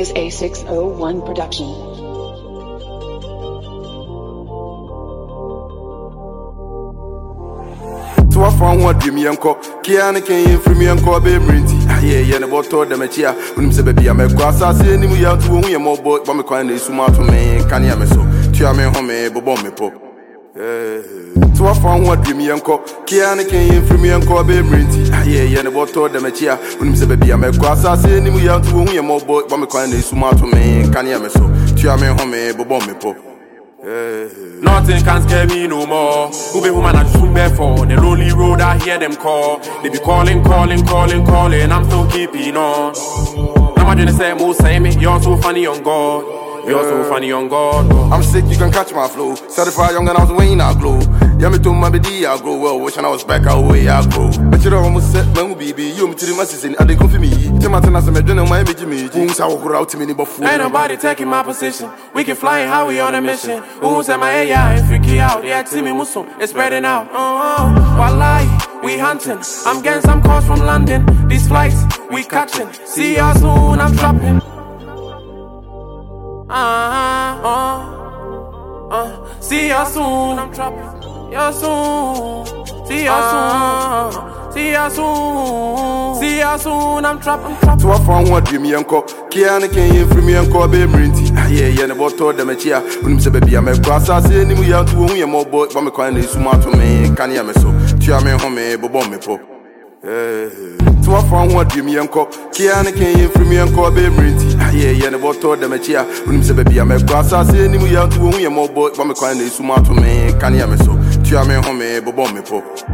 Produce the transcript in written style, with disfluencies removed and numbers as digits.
is a 601 production. To a phone, what dream yanko, Kiana came from me and Corby Brinty. Yeah, and about told them a chair. When you say, baby, I'm a grass, I see him out to win more boy, but me kind of smart to me, can you so? Tiame home, Bobo me pop. To a phone, what dream yanko, Kiana came from me and Corby Brinty. Yeah, and about told them a chair. When you say, baby, I'm a grass, I see him out to win more boy, but me kind of smart to me, can you so? Tiame home, Bobo me pop. Nothing can scare me no more. Who be woman I swim there for? The lonely road I hear them call. They be calling. I'm still keeping on. I'm not say most say me. You're so funny on God. You're so funny on God. I'm sick, you can catch my flow. Certified young and I was weighing I glow. Yeah, me to my BD, I grow well. Wishing I was back away, I grow. But you almost set my baby. You me to the masses and they come for me. Timothy as a medal, my image me. Who's I walk out to me before. Ain't nobody taking my position. We can fly how we on a mission. Who's at my AI and freaky out? Yeah, Timmy Muslim, it's spreading out. Wallahi, we hunting. I'm getting some calls from London. These flights, we catching. See ya soon, I'm dropping. See ya soon, I'm dropping. Ya soon, see ya soon, see ya soon, see ya soon, I'm trapping. To a phone, what dream yanko, Kiana came from me and Corby Brinty. Yeah, and about told them a chair. When you say, baby, I'm a grass, I see him out to win more boy, but me kind of smart to me, can you so? Tiame home, Bobo me pop. To a phone, what dream yanko, Kiana came from me and Corby Brinty. Yeah, and about told them a chair. When you say, baby, I'm a grass, I see him out to win more boy, but me kind of smart to me, can you so? Tiame home, Bobo me pop.